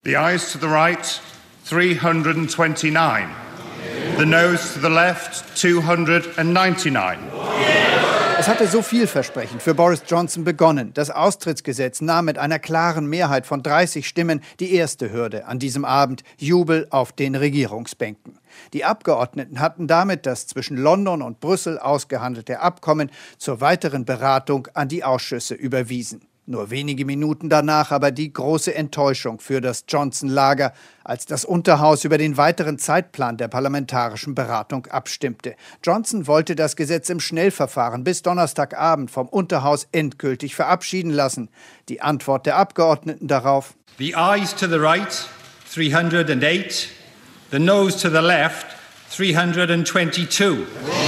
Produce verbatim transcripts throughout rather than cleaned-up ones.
The ayes to the right, three hundred twenty-nine. The noes to the left, two hundred ninety-nine. Es hatte so vielversprechend für Boris Johnson begonnen. Das Austrittsgesetz nahm mit einer klaren Mehrheit von dreißig Stimmen die erste Hürde an diesem Abend. Jubel auf den Regierungsbänken. Die Abgeordneten hatten damit das zwischen London und Brüssel ausgehandelte Abkommen zur weiteren Beratung an die Ausschüsse überwiesen. Nur wenige Minuten danach aber die große Enttäuschung für das Johnson-Lager, als das Unterhaus über den weiteren Zeitplan der parlamentarischen Beratung abstimmte. Johnson wollte das Gesetz im Schnellverfahren bis Donnerstagabend vom Unterhaus endgültig verabschieden lassen. Die Antwort der Abgeordneten darauf: The ayes to the right, three hundred eight. The noes to the left, three hundred twenty-two.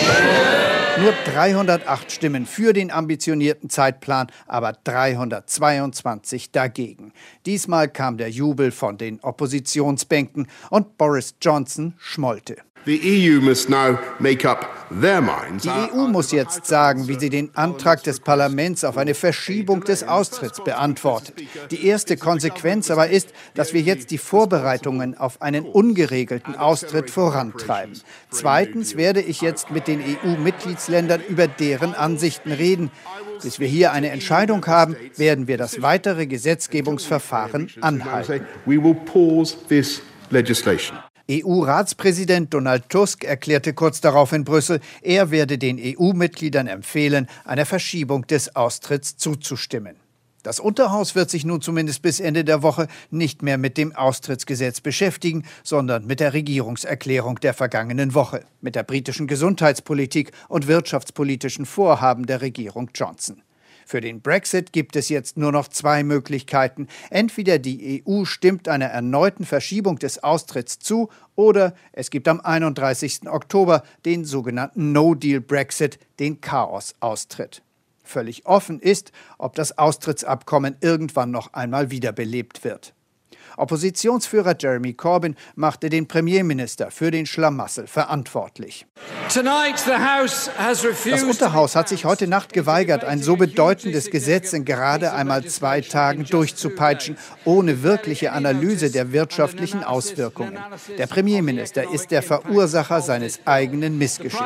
Nur dreihundertacht Stimmen für den ambitionierten Zeitplan, aber dreihundertzweiundzwanzig dagegen. Diesmal kam der Jubel von den Oppositionsbänken und Boris Johnson schmollte. The E U must now make up their minds. Die E U muss jetzt sagen, wie sie den Antrag des Parlaments auf eine Verschiebung des Austritts beantwortet. Die erste Konsequenz aber ist, dass wir jetzt die Vorbereitungen auf einen ungeregelten Austritt vorantreiben. Zweitens werde ich jetzt mit den E U-Mitgliedsländern über deren Ansichten reden. Bis wir hier eine Entscheidung haben, werden wir das weitere Gesetzgebungsverfahren anhalten. We will pause this legislation. E U-Ratspräsident Donald Tusk erklärte kurz darauf in Brüssel, er werde den E U-Mitgliedern empfehlen, einer Verschiebung des Austritts zuzustimmen. Das Unterhaus wird sich nun zumindest bis Ende der Woche nicht mehr mit dem Austrittsgesetz beschäftigen, sondern mit der Regierungserklärung der vergangenen Woche, mit der britischen Gesundheitspolitik und wirtschaftspolitischen Vorhaben der Regierung Johnson. Für den Brexit gibt es jetzt nur noch zwei Möglichkeiten. Entweder die E U stimmt einer erneuten Verschiebung des Austritts zu oder es gibt am einunddreißigsten Oktober den sogenannten No-Deal-Brexit, den Chaos-Austritt. Völlig offen ist, ob das Austrittsabkommen irgendwann noch einmal wiederbelebt wird. Oppositionsführer Jeremy Corbyn machte den Premierminister für den Schlamassel verantwortlich. Das Unterhaus hat sich heute Nacht geweigert, ein so bedeutendes Gesetz in gerade einmal zwei Tagen durchzupeitschen, ohne wirkliche Analyse der wirtschaftlichen Auswirkungen. Der Premierminister ist der Verursacher seines eigenen Missgeschicks.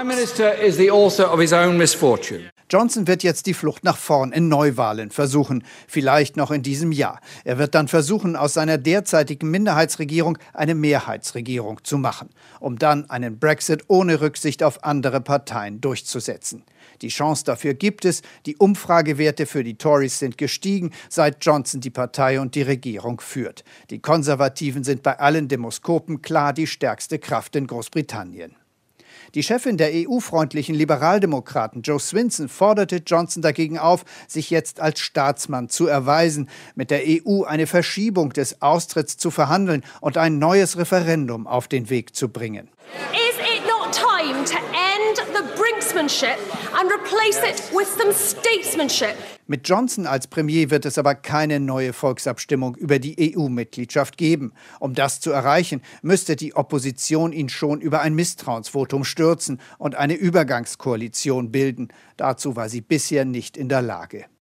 Johnson wird jetzt die Flucht nach vorn in Neuwahlen versuchen, vielleicht noch in diesem Jahr. Er wird dann versuchen, aus seiner derzeitigen Minderheitsregierung eine Mehrheitsregierung zu machen, um dann einen Brexit ohne Rücksicht auf andere Parteien durchzusetzen. Die Chance dafür gibt es, die Umfragewerte für die Tories sind gestiegen, seit Johnson die Partei und die Regierung führt. Die Konservativen sind bei allen Demoskopen klar die stärkste Kraft in Großbritannien. Die Chefin der E U-freundlichen Liberaldemokraten, Jo Swinson, forderte Johnson dagegen auf, sich jetzt als Staatsmann zu erweisen, mit der E U eine Verschiebung des Austritts zu verhandeln und ein neues Referendum auf den Weg zu bringen. Is it not time to end the brinksmanship and replace it with some statesmanship? Mit Johnson als Premier wird es aber keine neue Volksabstimmung über die E U-Mitgliedschaft geben. Um das zu erreichen, müsste die Opposition ihn schon über ein Misstrauensvotum stürzen und eine Übergangskoalition bilden. Dazu war sie bisher nicht in der Lage.